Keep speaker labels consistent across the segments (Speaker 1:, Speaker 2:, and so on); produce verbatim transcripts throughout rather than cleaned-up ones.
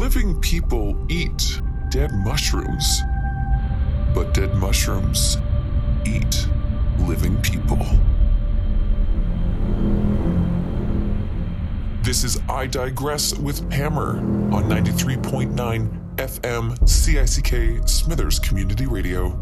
Speaker 1: living people eat dead mushrooms, but dead mushrooms eat living people. This is I Digress with Pammer on ninety-three point nine F M C I C K Smithers Community Radio.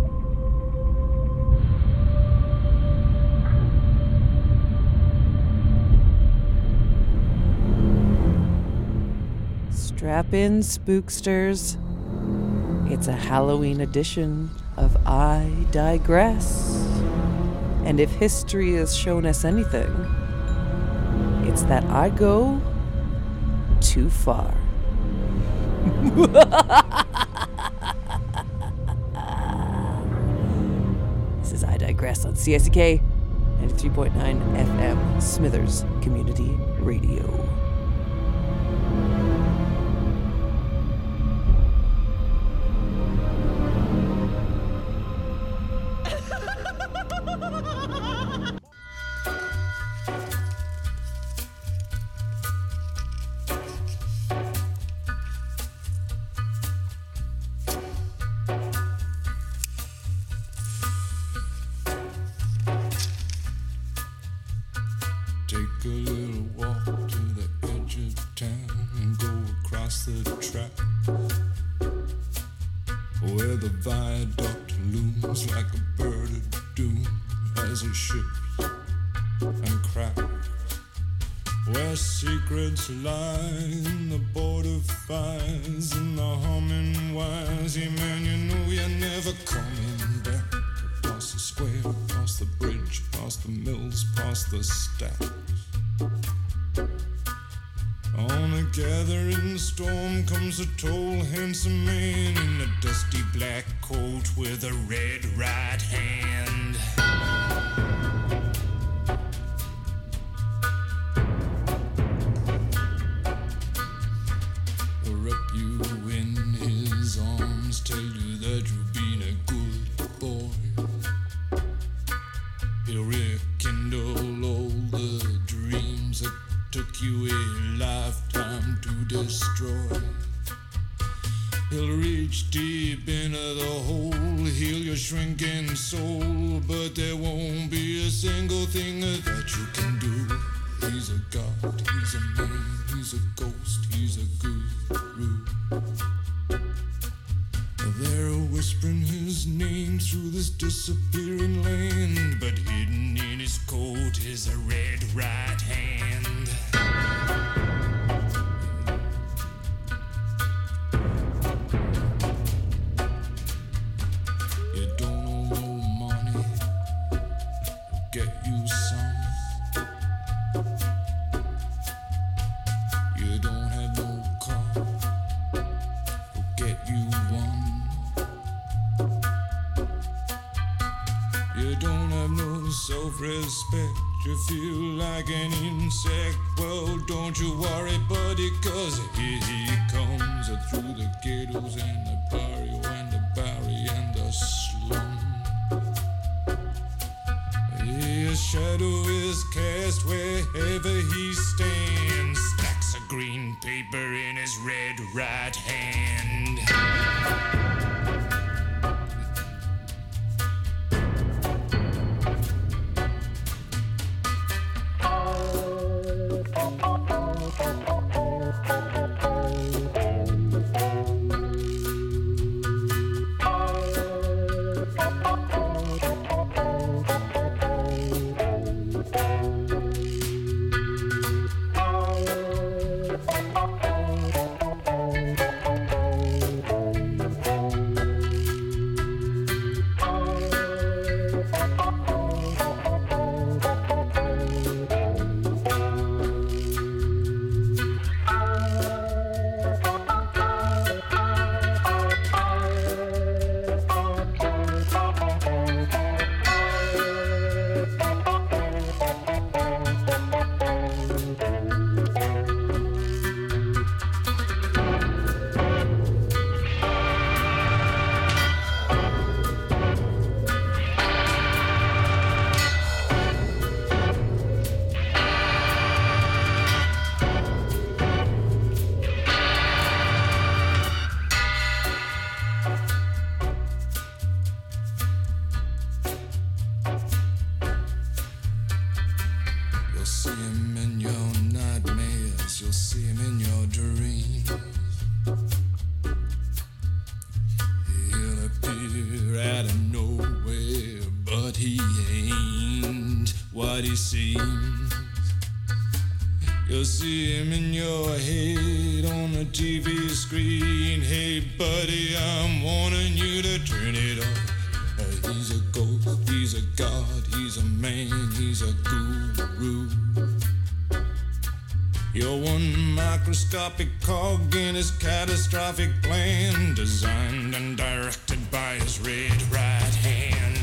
Speaker 2: Strap in, spooksters. It's a Halloween edition of I Digress. And if history has shown us anything, it's that I go too far. This is I Digress on C I C K ninety-three point nine F M Smithers Community Radio.
Speaker 3: Take a little walk to the edge of town and go across the track where the viaduct looms like a bird of doom as it shifts and cracks, where secrets lie in the border fires and the humming wires. Yeah, man, you know you're never coming back. Across the square, across the bridge, past the mills, past the stacks. On a gathering storm comes a tall, handsome man in a dusty black coat with a red right hand. He'll wrap you in his arms, tell you that you've been a good boy. He'll rekindle all the dreams that took you a lifetime to destroy. He'll reach deep into the hole, heal your shrinking soul, but there won't be a single thing that you can do. He's a god, he's a man, he's a ghost, he's a guru. They're whispering his name through this disappearing land, but hidden in his coat is a red right hand. You don't owe no money, get you some. You don't have no car, get you one. You don't have no self-respect, you feel like an insect. Well, don't you worry, buddy, cause here he comes through the ghettos and the barrio and the barry and the slum. His shadow is cast wherever he stands, stacks of green paper in his red right hand. what he seems. You'll see him in your head on the T V screen. Hey buddy, I'm warning you to turn it off. Uh, he's a ghost, he's a god, he's a man, he's a guru. You're one microscopic cog in his catastrophic plan, designed and directed by his red right hand.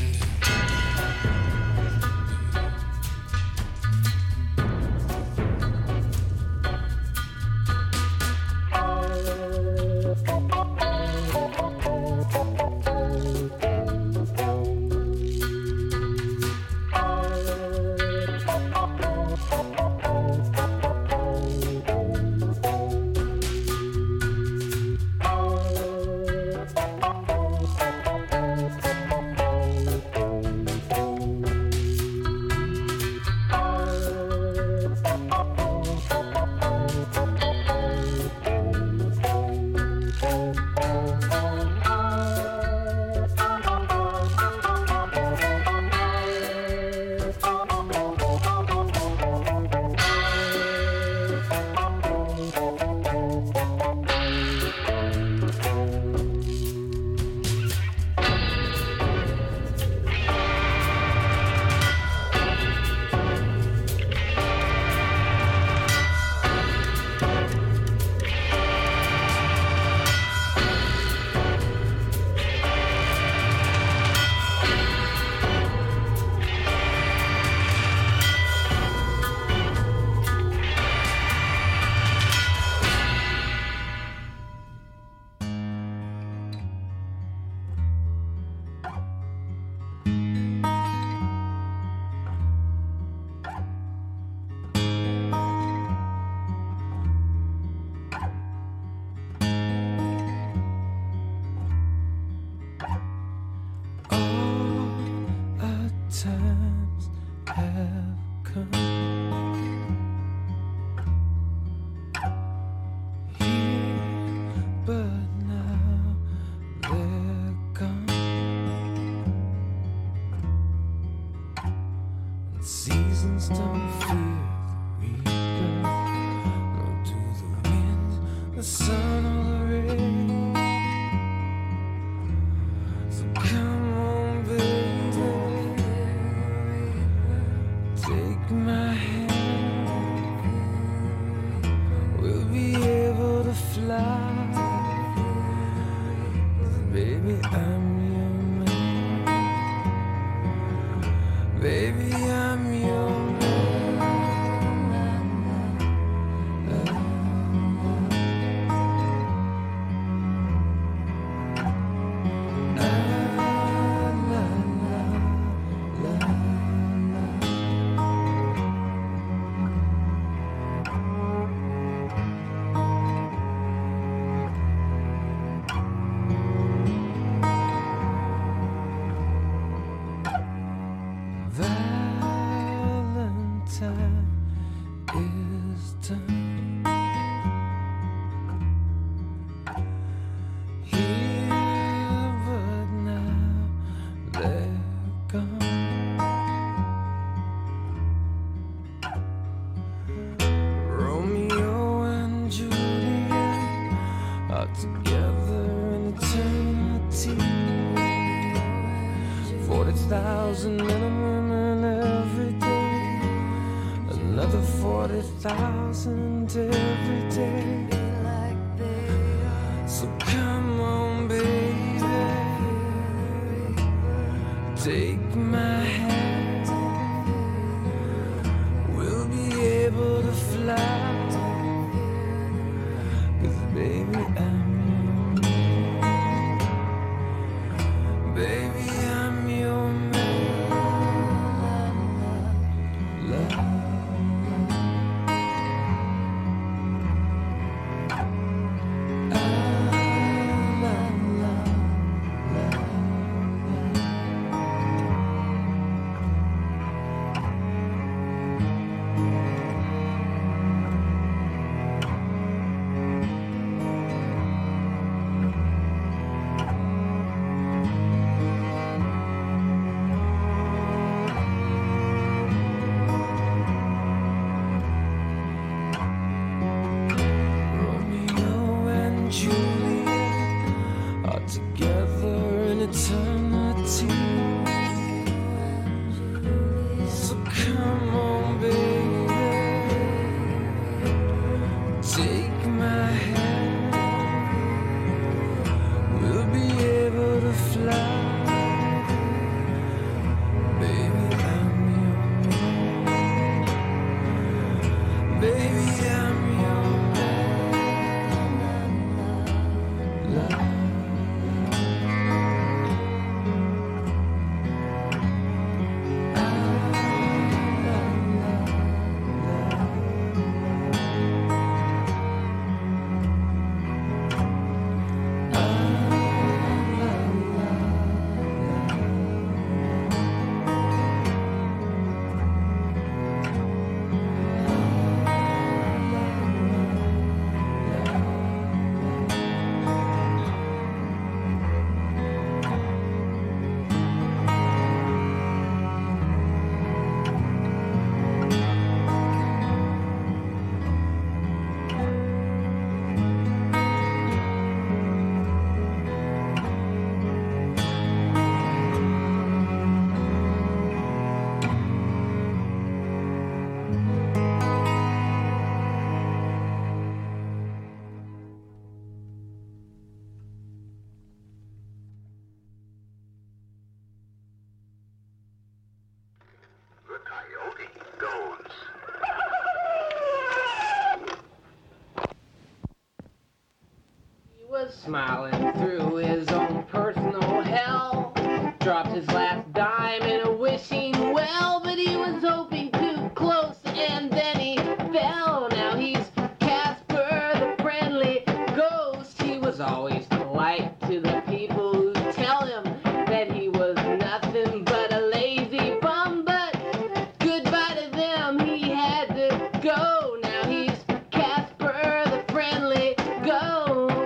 Speaker 4: Smiling through his own personal hell, dropped his last dime in a wishing well, but he was hoping too close and then he fell. Now he's Casper the friendly ghost. He was always polite to the people who tell him that he was nothing but a lazy bum, but goodbye to them, he had to go. Now he's Casper the friendly ghost.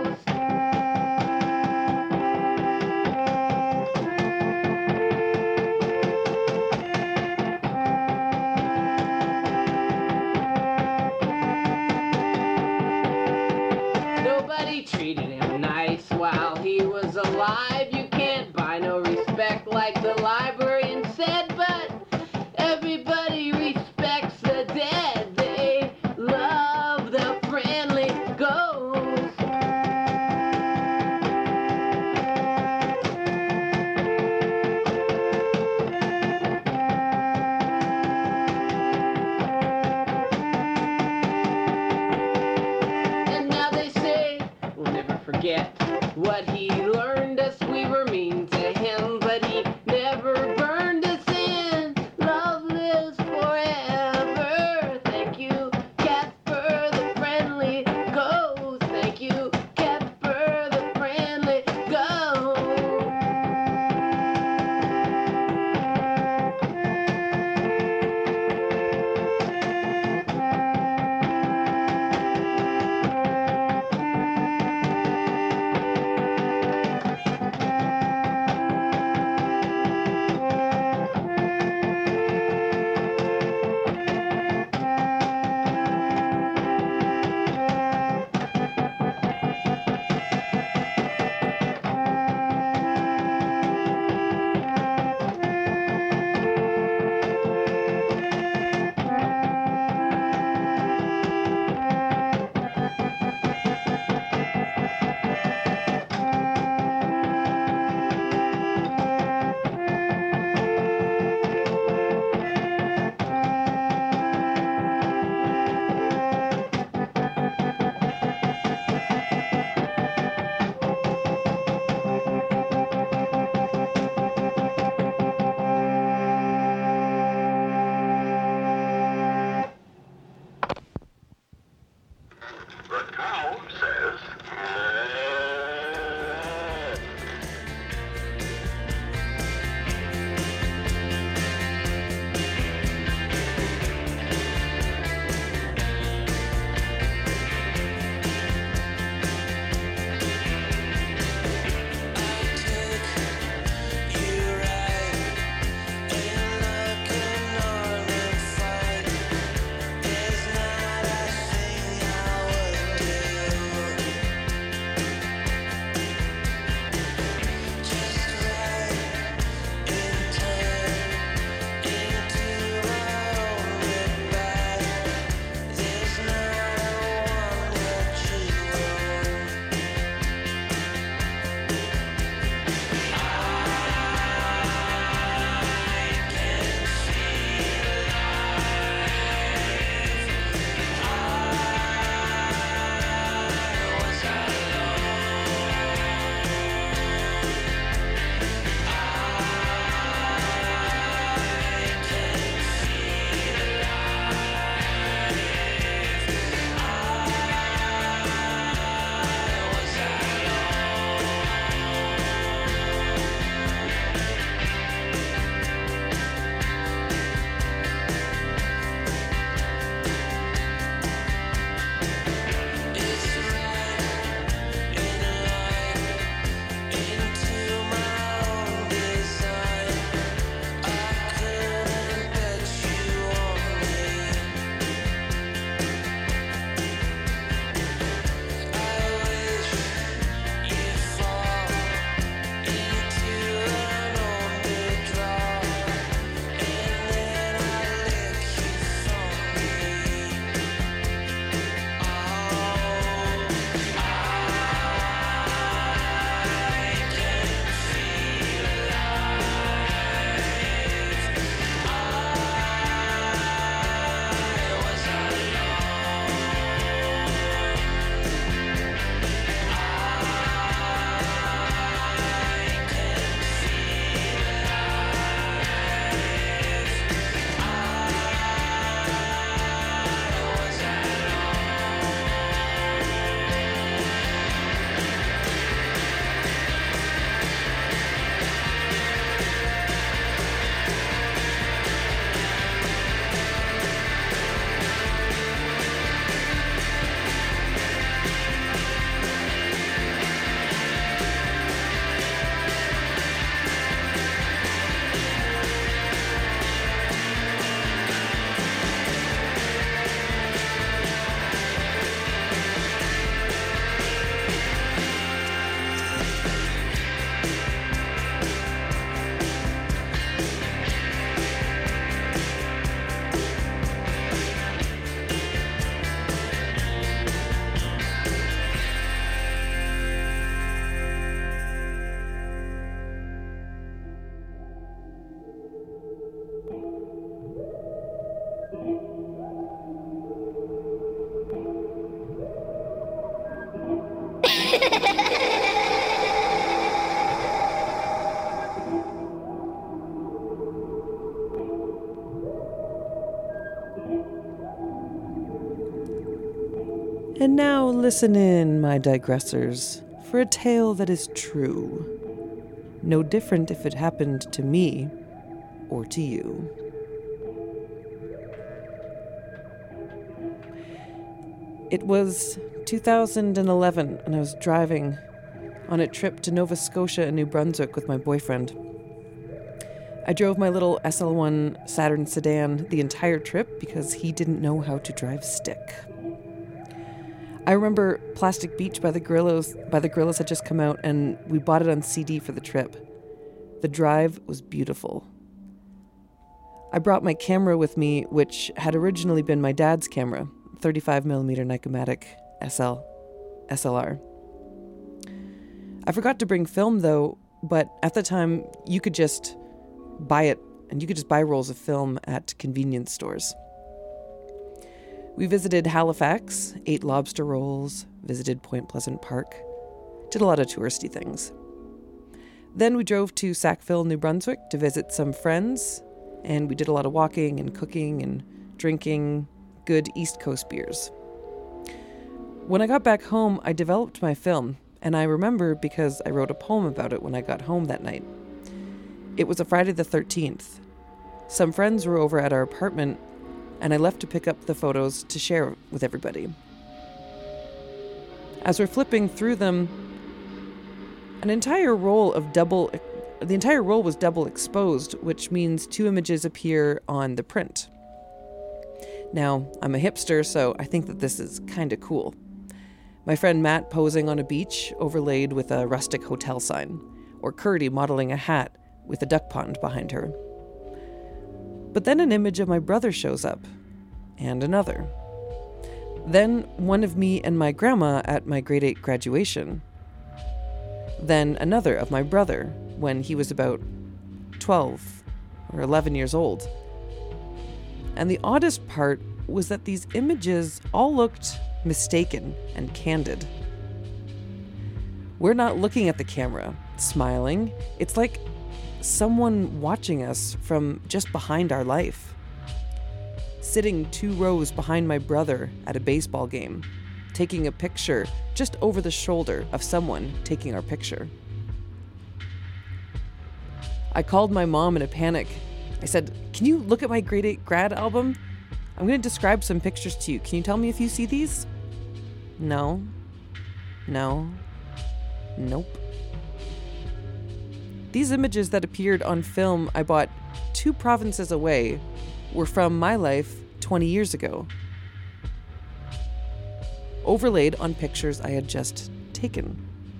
Speaker 4: Treated him nice while he was alive. You can't buy no respect like the librarian said, but everybody respects the dead. They love the friendly ghost. And now they say we'll never forget what he learned us. We were mean to him, but he never burned us in. Love lives forever. Thank you, Casper the friendly ghost. Thank you, Casper the friendly ghost.
Speaker 2: And now listen in, my digressors, for a tale that is true. No different if it happened to me or to you. It was two thousand eleven, and I was driving on a trip to Nova Scotia and New Brunswick with my boyfriend. I drove my little S L one Saturn sedan the entire trip because he didn't know how to drive stick. I remember Plastic Beach by the Gorillaz, by the Gorillaz had just come out, and we bought it on C D for the trip. The drive was beautiful. I brought my camera with me, which had originally been my dad's camera, thirty-five millimeter Nicomatic S L, S L R. I forgot to bring film though, but at the time you could just buy it, and you could just buy rolls of film at convenience stores. We visited Halifax, ate lobster rolls, visited Point Pleasant Park, did a lot of touristy things. Then we drove to Sackville, New Brunswick to visit some friends, and we did a lot of walking and cooking and drinking good East Coast beers. When I got back home, I developed my film, and I remember because I wrote a poem about it when I got home that night. It was a Friday the thirteenth. Some friends were over at our apartment, and I left to pick up the photos to share with everybody. As we're flipping through them, an entire roll of double, the entire roll was double exposed, which means two images appear on the print. Now, I'm a hipster, so I think that this is kind of cool. My friend Matt posing on a beach overlaid with a rustic hotel sign, or Curdy modeling a hat with a duck pond behind her. But then an image of my brother shows up, and another. Then one of me and my grandma at my grade eight graduation. Then another of my brother when he was about twelve or eleven years old. And the oddest part was that these images all looked mistaken and candid. We're not looking at the camera, smiling. It's like someone watching us from just behind our life. Sitting two rows behind my brother at a baseball game, taking a picture just over the shoulder of someone taking our picture. I called my mom in a panic. I said, "Can you look at my grade eight grad album? I'm going to describe some pictures to you. Can you tell me if you see these?" No. No. Nope. These images that appeared on film I bought two provinces away were from my life twenty years ago, overlaid on pictures I had just taken.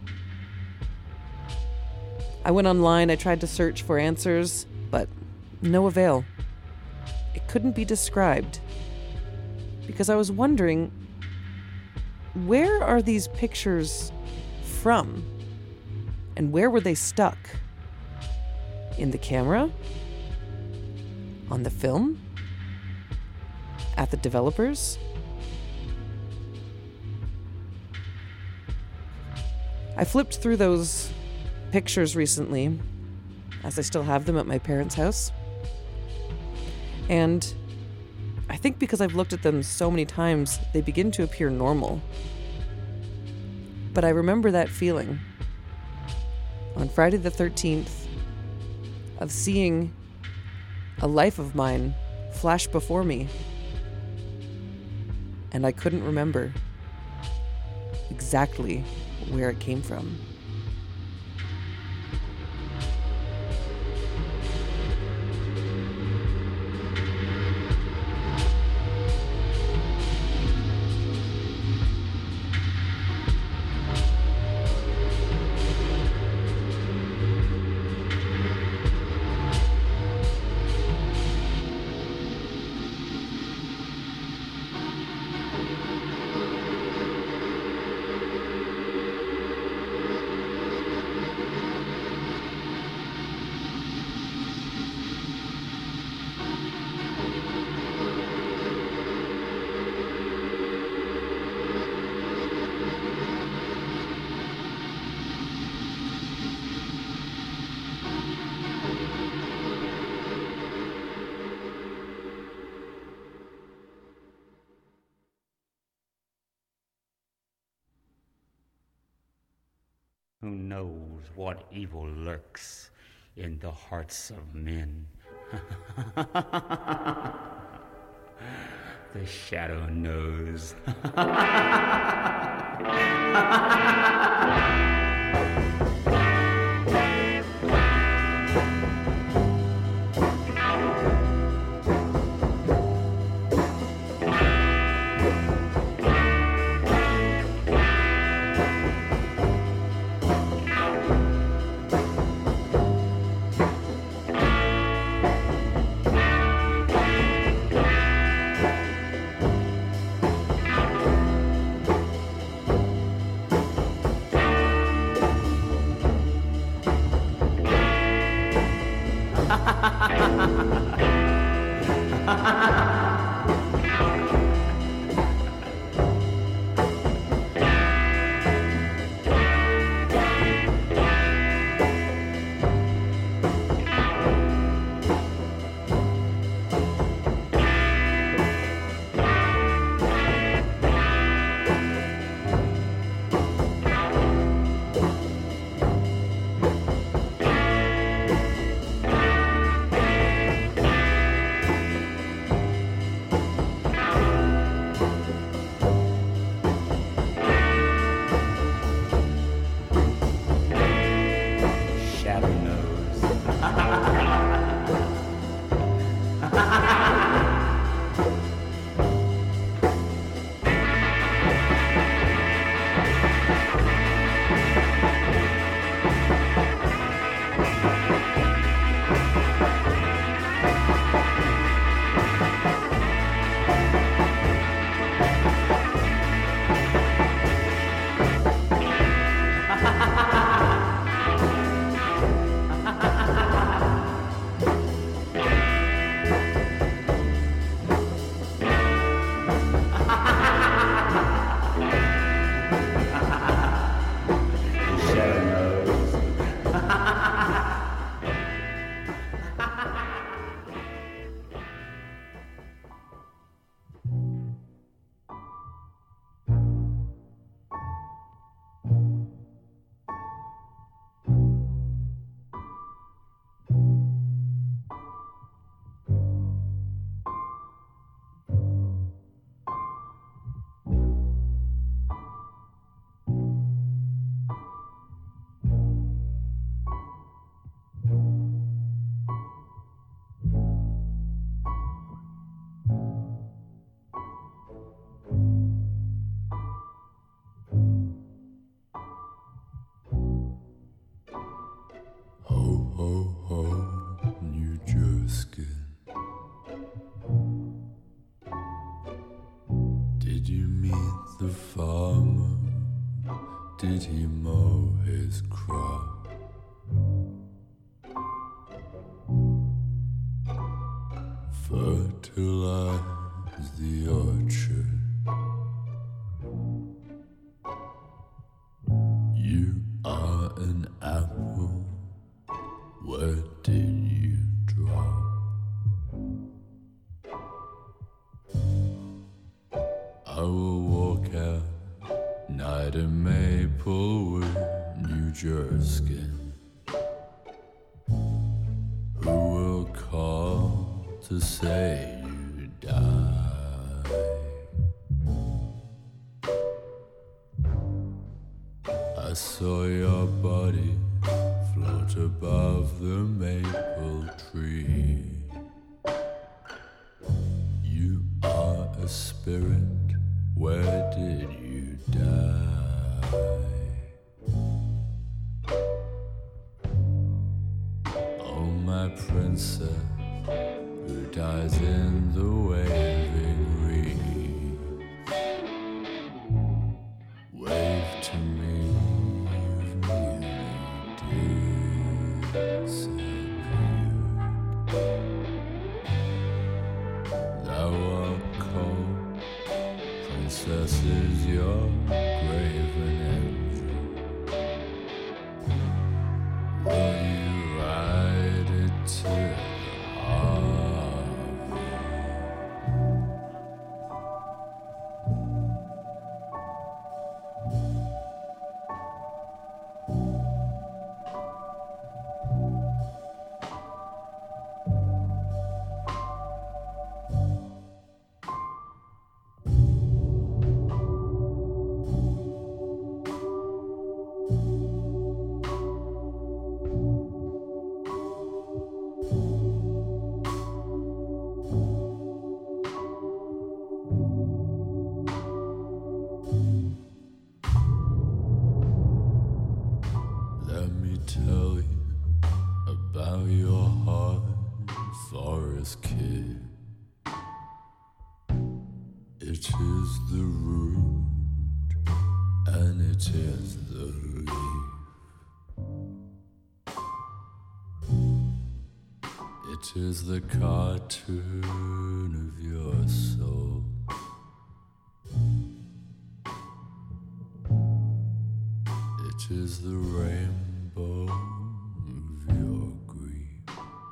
Speaker 2: I went online, I tried to search for answers, but no avail. It couldn't be described, because I was wondering, where are these pictures from? And where were they stuck? In the camera? On the film? At the developers? I flipped through those pictures recently, as I still have them at my parents' house. And I think because I've looked at them so many times, they begin to appear normal. But I remember that feeling on Friday the thirteenth of seeing a life of mine flash before me, and I couldn't remember exactly where it came from.
Speaker 5: Who knows what evil lurks in the hearts of men? The shadow knows.
Speaker 6: Did he mow his crop? Fertilize the orchard. You are an apple. Where did you drop? I will walk out night in Maplewood, New Jersey. Who will call to say you died? I saw your body float above the maple tree. You are a spirit. Where did you die? Oh, my princess, who dies in the waving reeds, wave to me, you've nearly disappeared. Thou art cold. Princess is your graven angel. Will you ride it to the harbor? tell you about your heart, forest kid. It is the root and it is the leaf. It is the cartoon of your soul. It is the rainbow of your grief.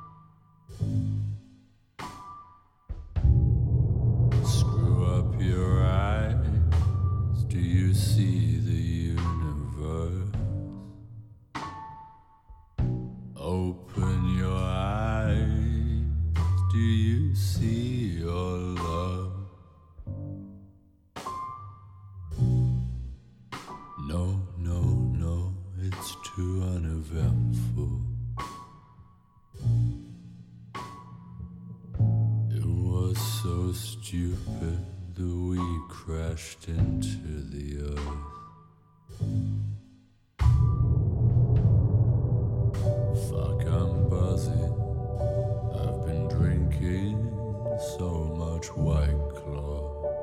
Speaker 6: Screw up your eyes. Do you see the universe? Open your eyes. Do you see your love? No, no, no, it's too uneventful. It was so stupid that we crashed into the earth. Fuck, I'm buzzing. I've been drinking so much White Claw.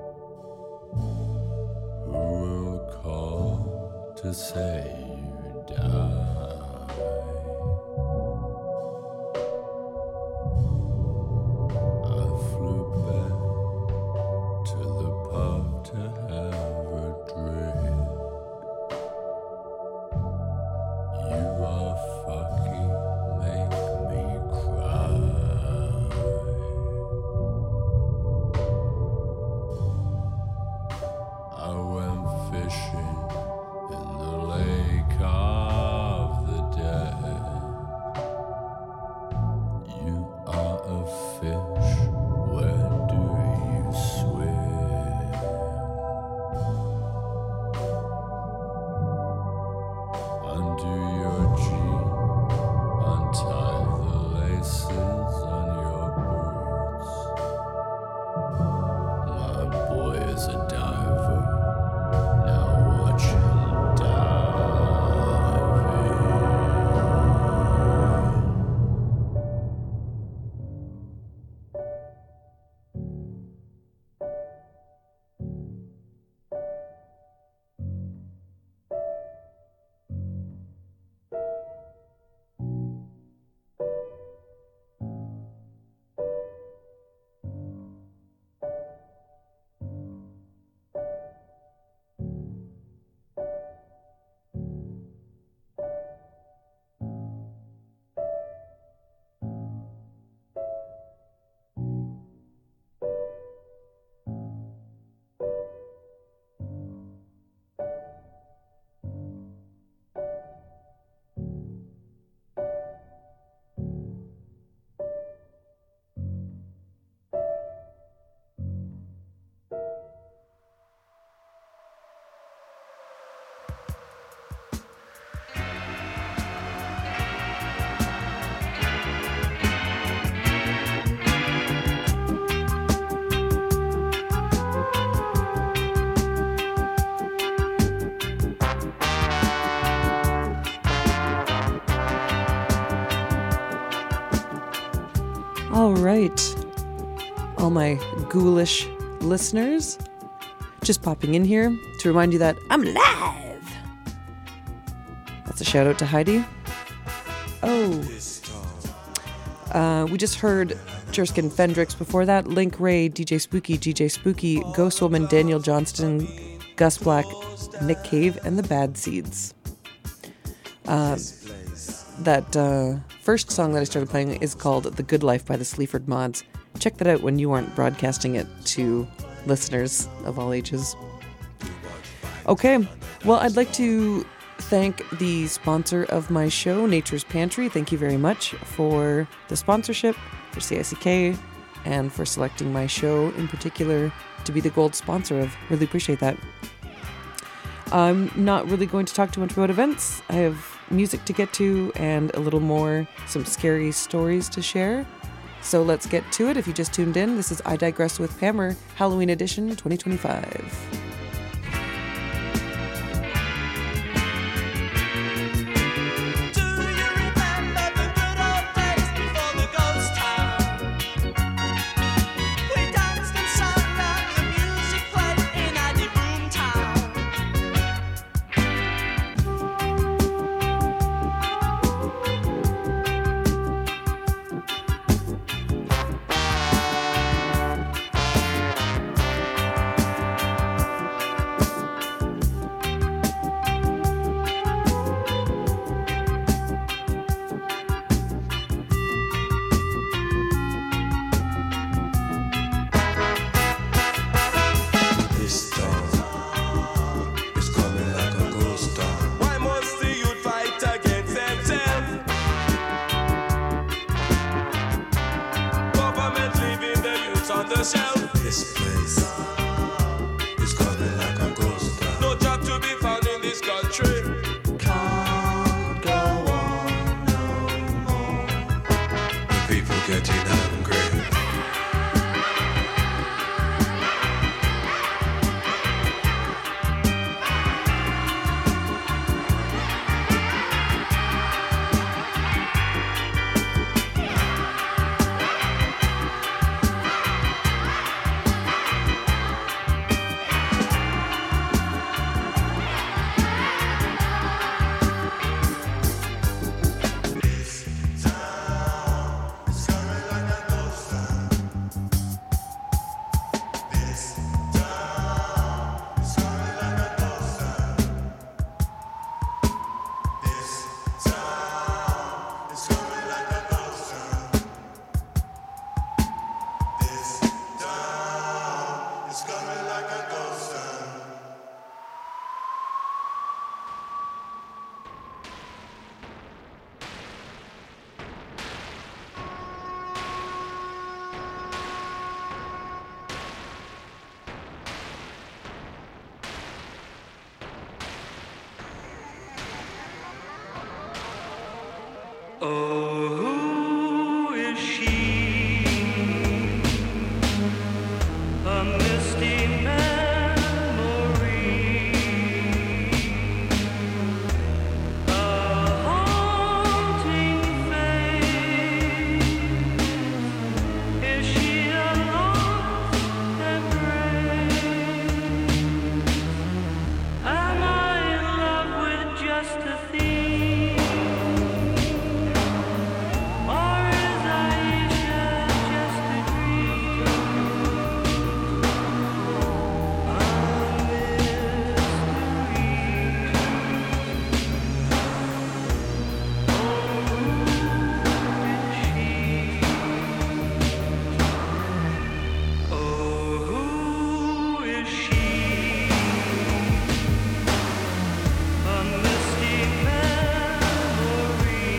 Speaker 6: Who will call to say you die? I flew back to the pub to have a drink. You are fucking make me cry. I went fishing in the lake of the dead. You are a fish, where do you swim? Undo your jean, untie the laces on your boots. My boy is a diver. Now watch him
Speaker 2: All right, all my ghoulish listeners, just popping in here to remind you that I'm live. That's a shout out to Heidi. Oh, uh, we just heard Jerskin Fendrix before that, Link Ray, D J Spooky, D J Spooky, Ghostwoman, Daniel Johnston, Gus Black, Nick Cave, and the Bad Seeds. Uh, that uh, first song that I started playing is called The Good Life by the Sleaford Mods. Check that out when you aren't broadcasting it to listeners of all ages. Okay, well, I'd like to thank the sponsor of my show, Nature's Pantry. Thank you very much for the sponsorship, for C I C K, and for selecting my show in particular to be the gold sponsor of. Really appreciate that. I'm not really going to talk too much about events. I have music to get to and a little more, some scary stories to share. So let's get to it. If you just tuned in, this is I Digress with Pammer, Halloween edition twenty twenty-five.
Speaker 7: Do
Speaker 3: yourself.
Speaker 6: This place is coming like a ghost town.
Speaker 3: No job to be found in this country.
Speaker 6: Can't go on no more. The people getting hungry.
Speaker 7: Oh, who is she? A misty memory, a haunting face. Is she a lost embrace? Am I in love with just a thief? Or is Aisha just a dream? A mystery. Oh, who is she? Oh, who is she? A misty memory,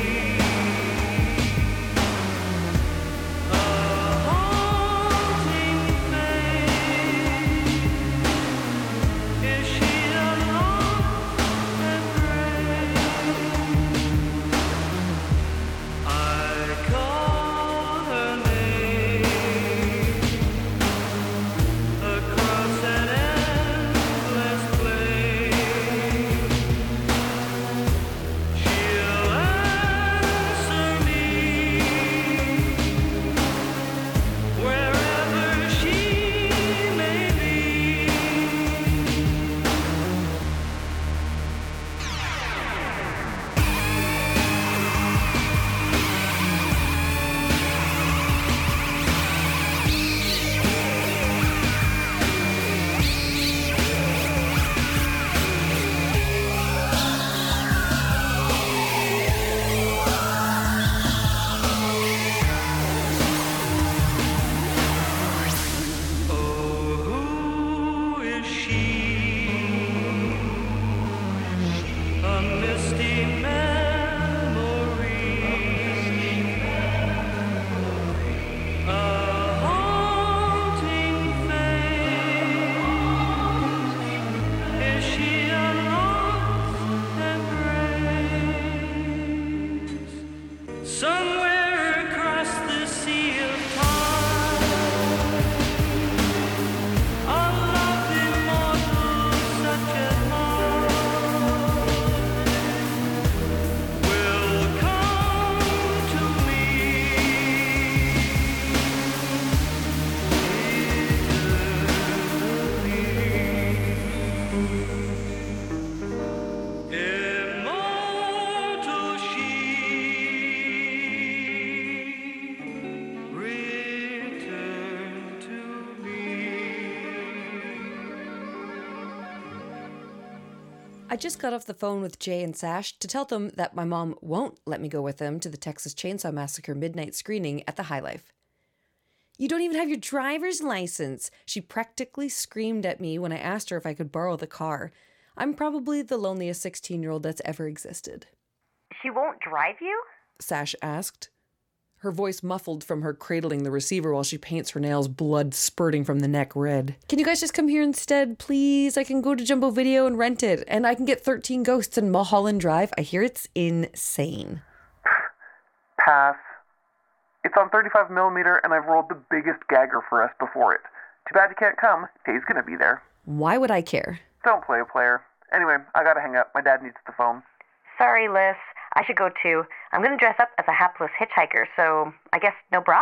Speaker 7: a haunting face. Is she a lost embrace? I call her name across an endless plain. She'll answer me wherever she may be. Oh, who is she? A misty memory, a haunting face. Is she a lost embrace? Somewhere across the sea of time, a love immortal such as mine will come to me eternally. Immortal she, return to me.
Speaker 8: I just got off the phone with Jay and Sash to tell them that my mom won't let me go with them to the Texas Chainsaw Massacre midnight screening at the High Life. "You don't even have your driver's license," she practically screamed at me when I asked her if I could borrow the car. I'm probably the loneliest sixteen-year-old that's ever existed.
Speaker 9: She won't drive you?
Speaker 8: Sash asked.
Speaker 2: her voice muffled from her cradling the receiver while she paints her nails, blood spurting from the neck red. Can you guys just come here instead, please? I can go to Jumbo Video and rent it, and I can get thirteen Ghosts in Mulholland Drive. I hear it's insane.
Speaker 9: Pass. It's on thirty-five millimeter, and I've rolled the biggest gagger for us before it. Too bad you can't come. Dave's gonna be there.
Speaker 8: Why would I care?
Speaker 9: Don't play a player. Anyway, I gotta hang up. My dad needs the phone.
Speaker 10: Sorry, Liz. I should go too. I'm gonna dress up as a hapless hitchhiker, so I guess no bra?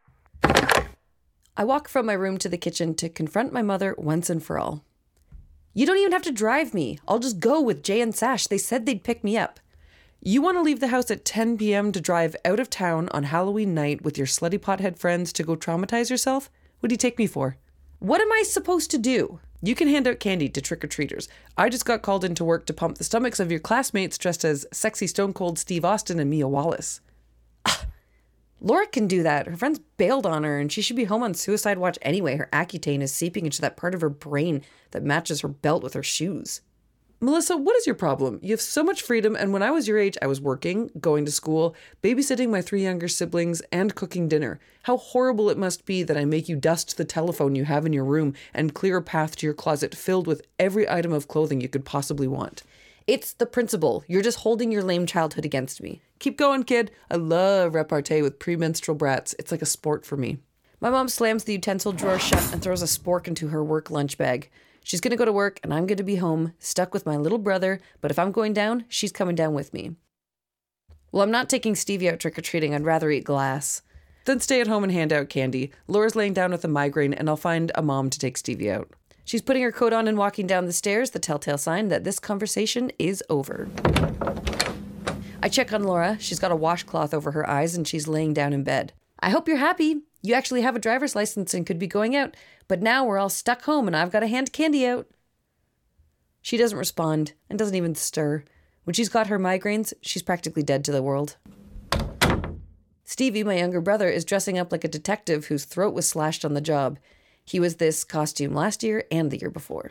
Speaker 8: I walk from my room to the kitchen to confront my mother once and for all. You don't even have to drive me. I'll just go with Jay and Sash. They said they'd pick me up.
Speaker 2: You want to leave the house at ten p.m. to drive out of town on Halloween night with your slutty pothead friends to go traumatize yourself? What do you take me for?
Speaker 8: What am I supposed to do?
Speaker 2: You can hand out candy to trick-or-treaters. I just got called into work to pump the stomachs of your classmates dressed as sexy Stone Cold Steve Austin and Mia Wallace.
Speaker 8: Ugh. Laura can do that. Her friends bailed on her, and she should be home on suicide watch anyway. Her Accutane is seeping into that part of her brain that matches her belt with her shoes.
Speaker 2: Melissa, what is your problem? You have so much freedom, and when I was your age, I was working, going to school, babysitting my three younger siblings, and cooking dinner. How horrible it must be that I make you dust the telephone you have in your room and clear a path to your closet filled with every item of clothing you could possibly want.
Speaker 8: It's the principle. You're just holding your lame childhood against me.
Speaker 2: Keep going, kid. I love repartee with premenstrual brats. It's like a sport for me.
Speaker 8: My mom slams the utensil drawer shut and throws a spork into her work lunch bag. She's going to go to work, and I'm going to be home, stuck with my little brother, but if I'm going down, she's coming down with me. Well, I'm not taking Stevie out trick-or-treating. I'd rather eat glass.
Speaker 2: Then stay at home and hand out candy. Laura's laying down with a migraine, and I'll find a mom to take Stevie out.
Speaker 8: She's putting her coat on and walking down the stairs, the telltale sign that this conversation is over. I check on Laura. She's got a washcloth over her eyes, and she's laying down in bed. I hope you're happy. You actually have a driver's license and could be going out, but now we're all stuck home and I've got to hand candy out. She doesn't respond and doesn't even stir. When she's got her migraines, she's practically dead to the world. Stevie, my younger brother, is dressing up like a detective whose throat was slashed on the job. He was this costume last year and the year before.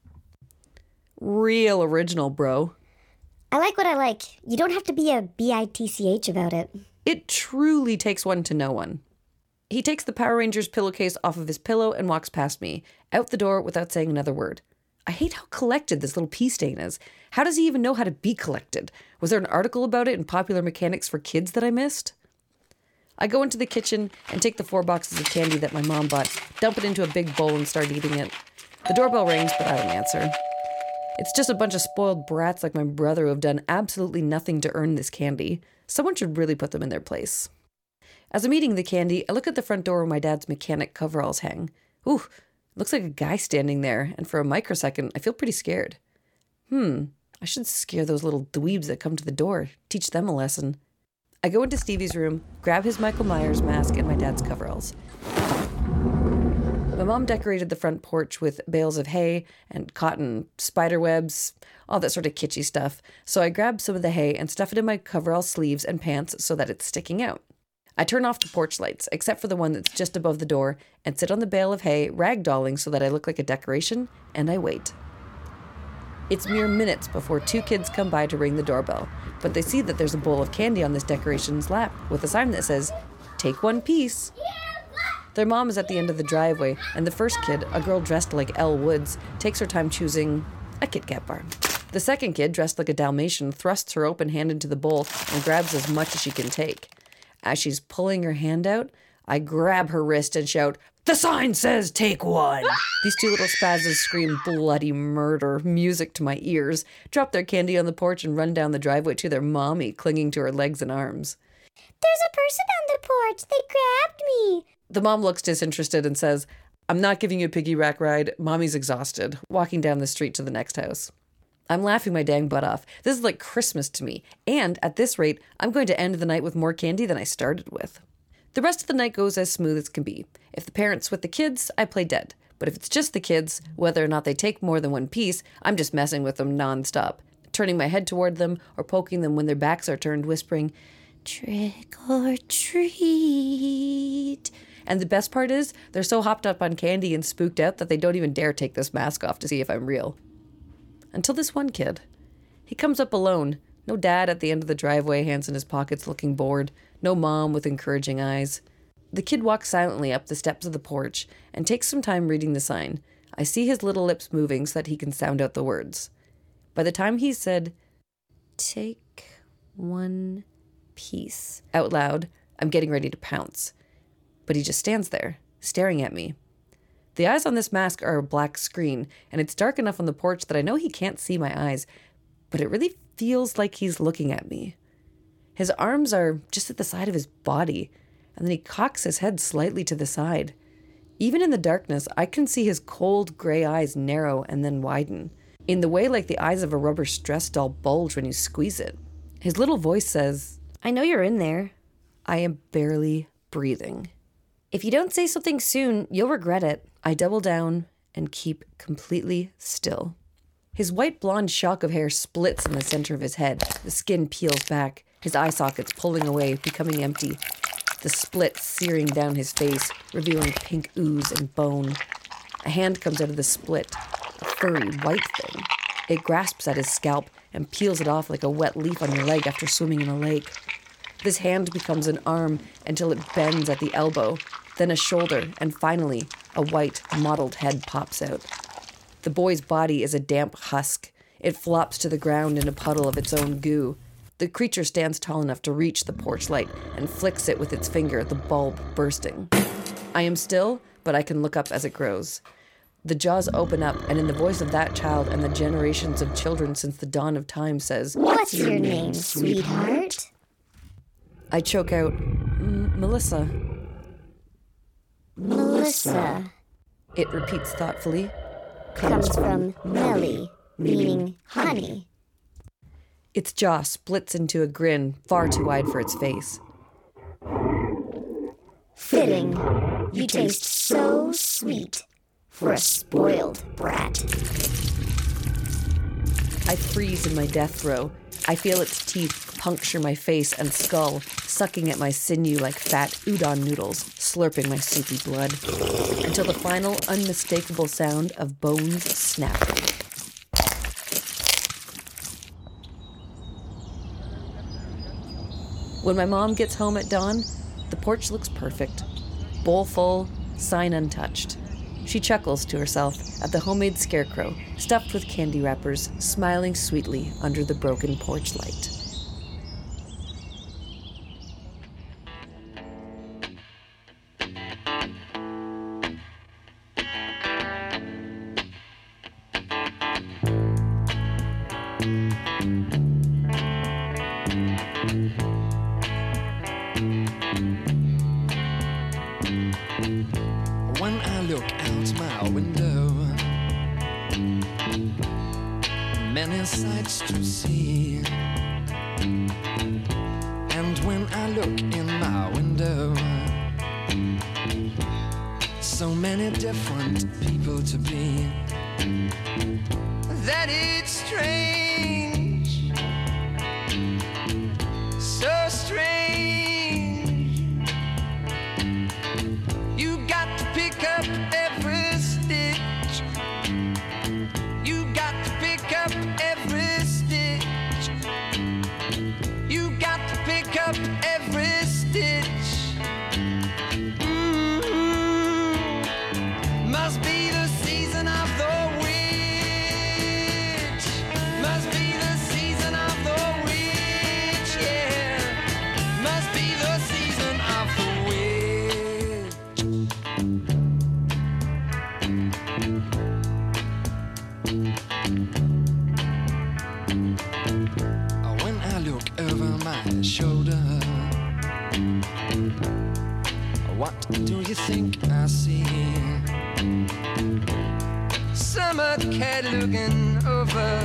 Speaker 8: Real original, bro.
Speaker 11: I like what I like. You don't have to be a B I T C H about it.
Speaker 8: It truly takes one to know one. He takes the Power Rangers pillowcase off of his pillow and walks past me, out the door without saying another word. I hate how collected this little pea stain is. How does he even know how to be collected? Was there an article about it in Popular Mechanics for Kids that I missed? I go into the kitchen and take the four boxes of candy that my mom bought, dump it into a big bowl and start eating it. The doorbell rings, but I don't answer. It's just a bunch of spoiled brats like my brother who have done absolutely nothing to earn this candy. Someone should really put them in their place. As I'm eating the candy, I look at the front door where my dad's mechanic coveralls hang. Ooh, looks like a guy standing there, and for a microsecond, I feel pretty scared. Hmm, I should scare those little dweebs that come to the door, teach them a lesson. I go into Stevie's room, grab his Michael Myers mask and my dad's coveralls. My mom decorated the front porch with bales of hay and cotton, spider webs, all that sort of kitschy stuff, so I grab some of the hay and stuff it in my coverall sleeves and pants so that it's sticking out. I turn off the porch lights, except for the one that's just above the door, and sit on the bale of hay, ragdolling so that I look like a decoration, and I wait. It's mere minutes before two kids come by to ring the doorbell, but they see that there's a bowl of candy on this decoration's lap with a sign that says, "Take one piece." Their mom is at the end of the driveway, and the first kid, a girl dressed like Elle Woods, takes her time choosing a Kit Kat bar. The second kid, dressed like a Dalmatian, thrusts her open hand into the bowl and grabs as much as she can take. As she's pulling her hand out, I grab her wrist and shout, "The sign says take one!" These two little spazzes scream bloody murder, music to my ears, drop their candy on the porch and run down the driveway to their mommy, clinging to her legs and arms.
Speaker 11: "There's a person on the porch. They grabbed me."
Speaker 2: The mom looks disinterested and says, "I'm not giving you a piggyback ride. Mommy's exhausted," walking down the street to the next house. I'm laughing my dang butt off. This is like Christmas to me. And at this rate, I'm going to end the night with more candy than I started with. The rest of the night goes as smooth as can be. If the parents with the kids, I play dead. But if it's just the kids, whether or not they take more than one piece, I'm just messing with them nonstop, turning my head toward them or poking them when their backs are turned, whispering, "Trick or treat." And the best part is, they're so hopped up on candy and spooked out that they don't even dare take this mask off to see if I'm real. Until this one kid. He comes up alone,
Speaker 8: No dad at the end of the driveway, hands in his pockets looking bored. No mom with encouraging eyes. The kid walks silently up the steps of the porch and takes some time reading the sign. I see his little lips moving so that he can sound out the words. By the time he's said, "Take one piece," out loud, I'm getting ready to pounce. But he just stands there, staring at me. The eyes on this mask are a black screen, and it's dark enough on the porch that I know he can't see my eyes, but it really feels like he's looking at me. His arms are just at the side of his body, and then he cocks his head slightly to the side. Even in the darkness, I can see his cold gray eyes narrow and then widen, in the way like the eyes of a rubber stress doll bulge when you squeeze it. His little voice says,
Speaker 11: "I know you're in there."
Speaker 8: I am barely breathing.
Speaker 11: "If you don't say something soon, you'll regret it."
Speaker 8: I double down and keep completely still. His white blonde shock of hair splits in the center of his head. The skin peels back, his eye sockets pulling away, becoming empty. The split searing down his face, revealing pink ooze and bone. A hand comes out of the split, a furry white thing. It grasps at his scalp and peels it off like a wet leaf on your leg after swimming in a lake. This hand becomes an arm until it bends at the elbow, then a shoulder, and finally, a white, mottled head pops out. The boy's body is a damp husk. It flops to the ground in a puddle of its own goo. The creature stands tall enough to reach the porch light and flicks it with its finger, the bulb bursting. I am still, but I can look up as it grows. The jaws open up, and in the voice of that child and the generations of children since the dawn of time says,
Speaker 11: "What's your name, sweetheart?"
Speaker 8: I choke out, "Melissa."
Speaker 11: "Melissa."
Speaker 8: It repeats thoughtfully.
Speaker 11: "Comes from Melly, meaning honey."
Speaker 8: Its jaw splits into a grin far too wide for its face.
Speaker 11: "Fitting. You taste so sweet for a spoiled brat."
Speaker 8: I freeze in my death throe. I feel its teeth puncture my face and skull, sucking at my sinew like fat udon noodles, slurping my soupy blood, until the final unmistakable sound of bones snapping. When my mom gets home at dawn, the porch looks perfect. Bowl full, sign untouched. She chuckles to herself at the homemade scarecrow, stuffed with candy wrappers, smiling sweetly under the broken porch light.
Speaker 12: When I look out my window, many sights to see. And when I look in my window, so many different people to be, that it's strange, so strange. You got to pick up every stitch. You got to pick up every stitch. You got to pick up every stitch. Mm-hmm. Must be the season of the witch. Must be the season of the witch, yeah. Must be the season of the witch. When I look over my shoulder, what do you think I see? Summer cat looking over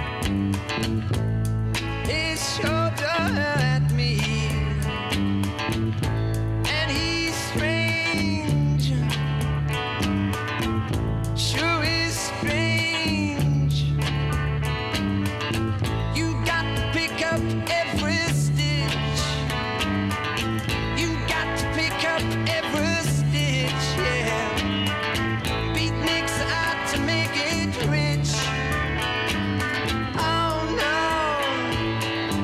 Speaker 12: his shoulder at me, and he's strange, sure is strange. You got to pick up every stitch. You got to pick up every stitch, yeah. Beatniks out to make it rich. Oh no,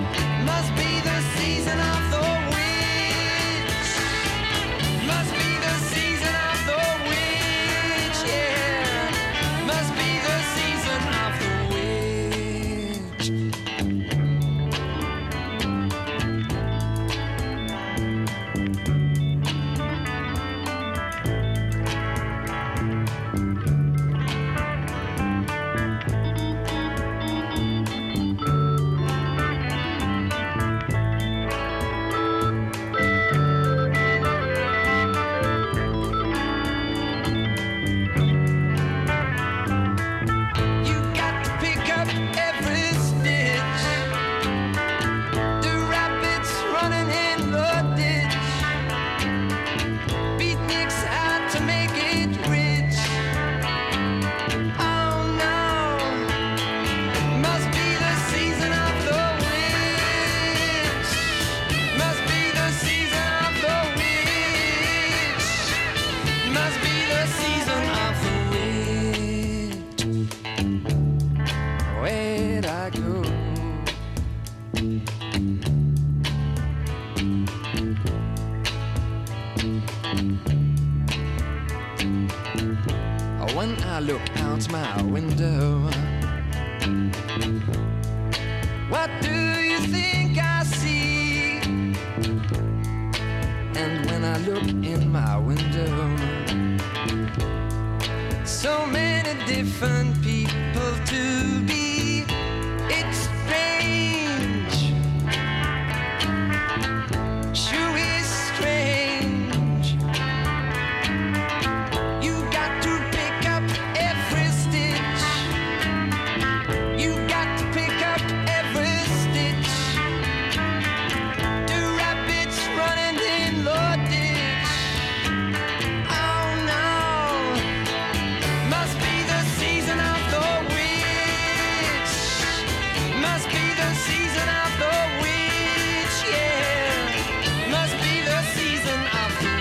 Speaker 12: When I look out my window, what do you think I see? And when I look in my window, so many different people to be. It's strange, sure is strange. You got to pick up every stitch. You got to pick up every stitch. Two rabbits running in the ditch. Oh no, must be the season of the witch. Must be the season of the witch, yeah. Must be the season of the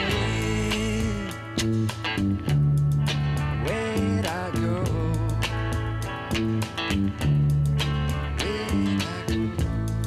Speaker 12: witch. Where'd I go? Where'd I go?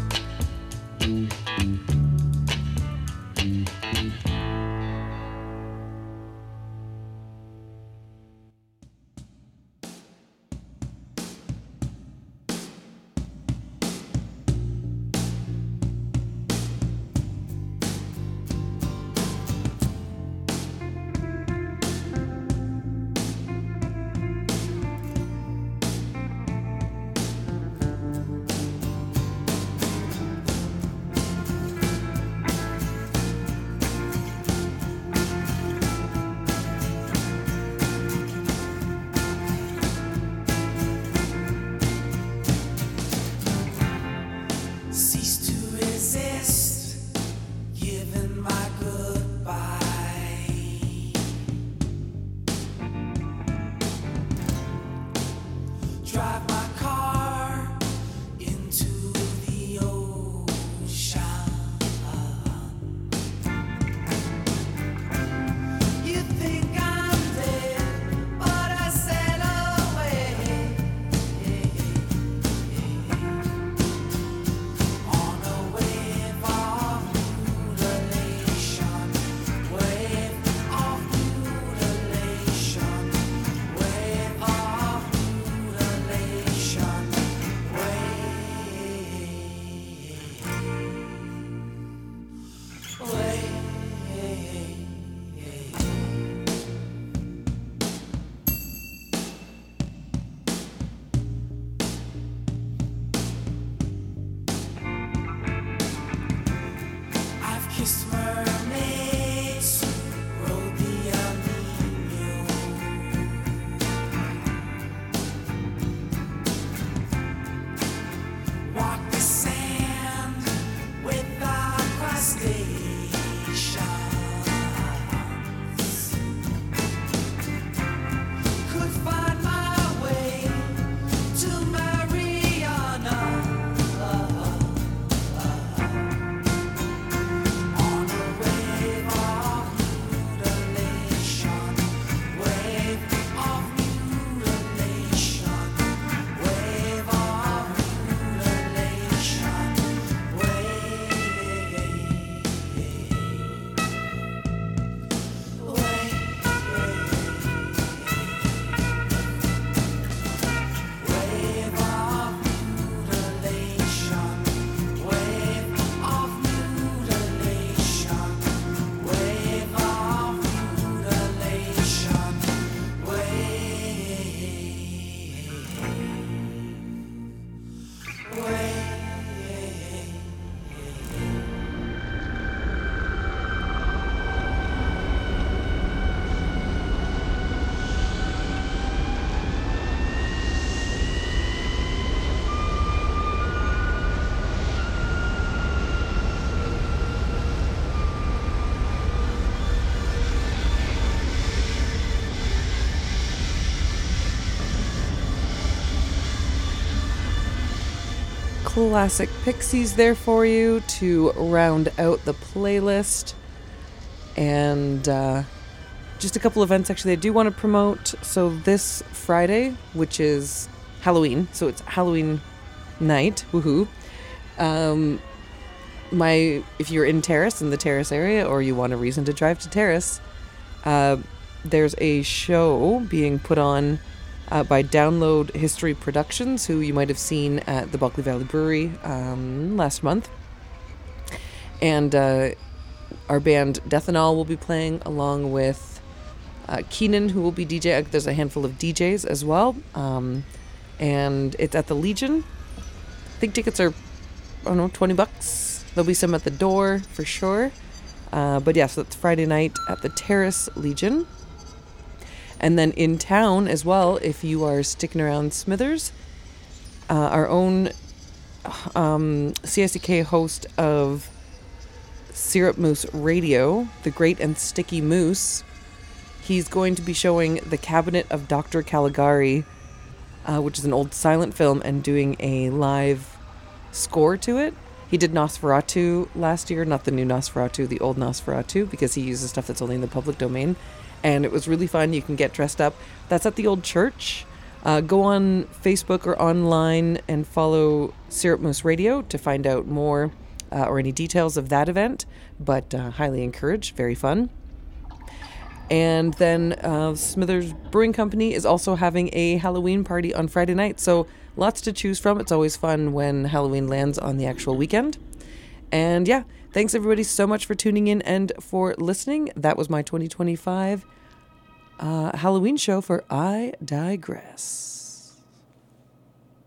Speaker 13: Cease to resist, giving my goodbye. Drive my car into the ocean. You think I'm dead, but I sail away. On a wave of mutilation, wave of mutilation, wave of mutilation, wave, wave. I've kissed mermaids, rode the El Nino. Walked the sand without crustaceans. Could find my way to Mariana. On a wave of mutilation, wave of mutilation, wave of mutilation, wave, wave of mutilation, wave of mutilation, wave of mutilation, wave, wave.
Speaker 2: Classic Pixies there for you to round out the playlist. And uh, just a couple events actually I do want to promote. So this Friday, which is Halloween, so it's Halloween night, woohoo. Um, my if you're in Terrace, in the Terrace area, or you want a reason to drive to Terrace, Uh, there's a show being put on uh, by Download History Productions, who you might have seen at the Bulkley Valley Brewery um, last month. And uh, our band Death and All will be playing along with uh, Keenan, who will be D J. There's a handful of D Js as well. Um, and it's at the Legion. I think tickets are, I don't know, twenty bucks. There'll be some at the door for sure. Uh, but yeah, so that's Friday night at the Terrace Legion. And then in town as well, if you are sticking around Smithers, uh, our own um, C I C K host of Syrup Moose Radio, the Great and Sticky Moose, he's going to be showing The Cabinet of Doctor Caligari, uh, which is an old silent film, and doing a live score to it. He did Nosferatu last year, not the new Nosferatu, the old Nosferatu, because he uses stuff that's only in the public domain. And it was really fun. You can get dressed up. That's at the old church. Uh, go on Facebook or online and follow Syrup Moose Radio to find out more uh, or any details of that event. But uh, highly encouraged. Very fun. And then uh, Smithers Brewing Company is also having a Halloween party on Friday night. So lots to choose from. It's always fun when Halloween lands on the actual weekend. And yeah, thanks everybody so much for tuning in and for listening. That was my twenty twenty-five uh, Halloween show for I Digress.